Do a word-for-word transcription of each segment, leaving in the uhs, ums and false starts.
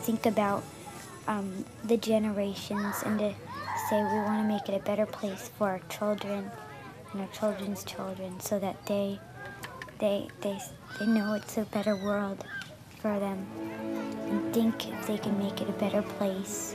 think about um, the generations and to say we want to make it a better place for our children and our children's children, so that they they they they know it's a better world for them and think if they can make it a better place.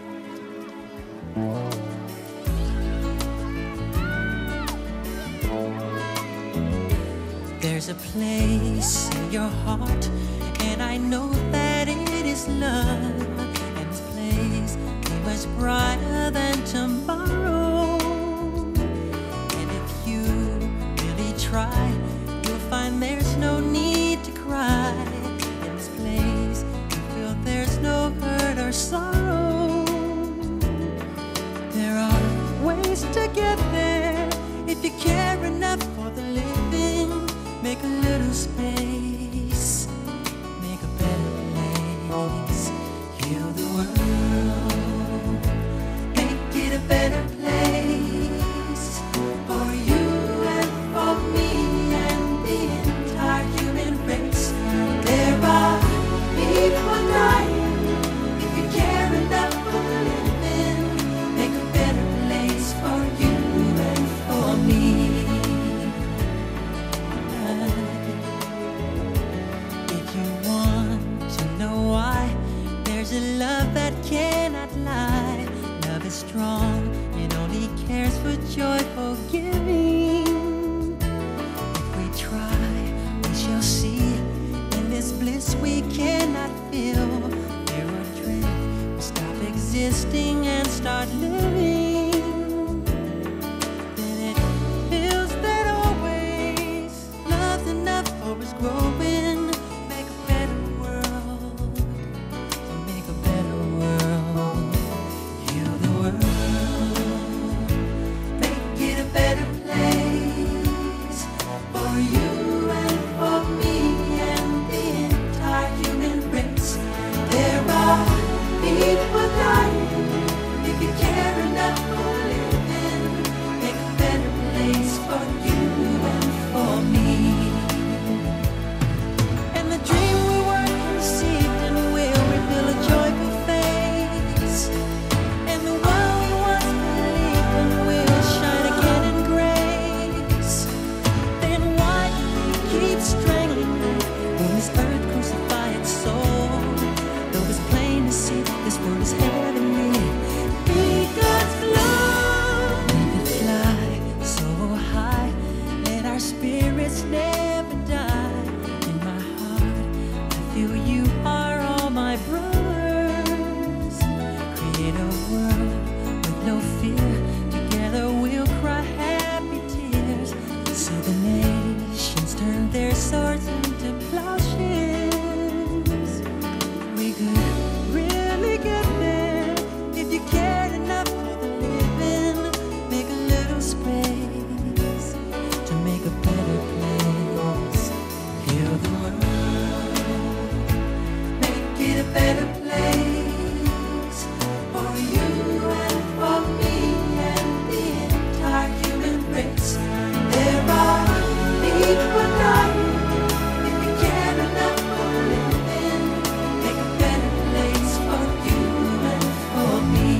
There's a place in your heart, and I know that it is love, and this place is much brighter than tomorrow. And if you really try, you'll find there's no need to cry. In this place, you feel there's no hurt or sorrow. There are ways to get there if you care enough for the living. Make a little space, make a better place, heal the world, make it a better place for you and for me and the entire human race. There are people dying. If you care enough for the living, make a better place for you and for me. There's a love that cannot lie. Love is strong, it only cares for joyful giving. If we try, we shall see. In this bliss we cannot feel. There are dreams, we stop existing and start living. Then it feels that always love's enough for us growing. Make a better world, make a better world, heal the world, make it a better place for you and for me and the entire human race. There are people dying. If you care enough for living, make a better place for you and for me. And the dream we were conceived in will reveal a joyful face. And the world we once believed in will shine again in grace. Then why keep strangling when this earth crucify its soul? Though it's plain to see this world is heavenly. Be God's love. Make it fly so high. Let our spirits never die. In my heart, I feel you are all my brothers. Create a world with no fear. Together we'll cry happy tears. See the nations turn their swords into plowshares. We could really get there if you cared enough for the living. Make a little space to make a better place. Heal the world, make it a better place for you and for me and the entire human race. There are people dying. If you care enough for the living, make a better place for you and for me.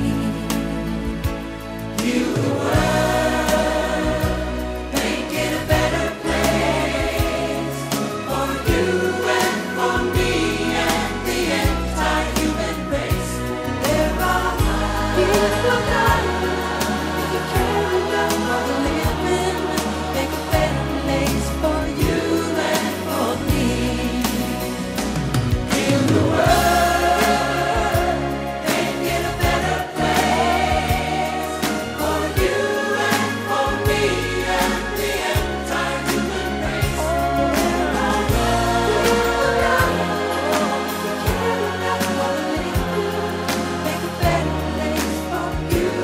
Heal the world, make it a better place for you and for me and the entire human race. There are people dying. If you care enough for the living, make a better place for you and for me. Heal the world, make it a better place for you and for me and the entire human race. There are people dying. If you care enough for the living, make a better place for you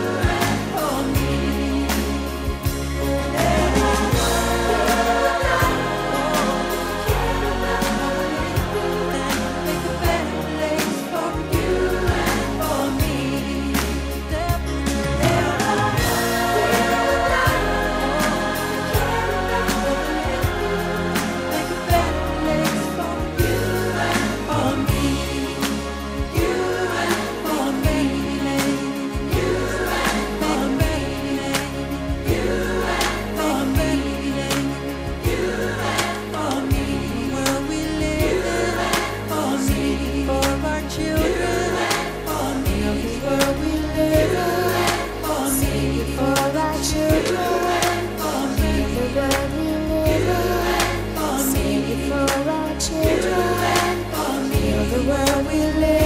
world we live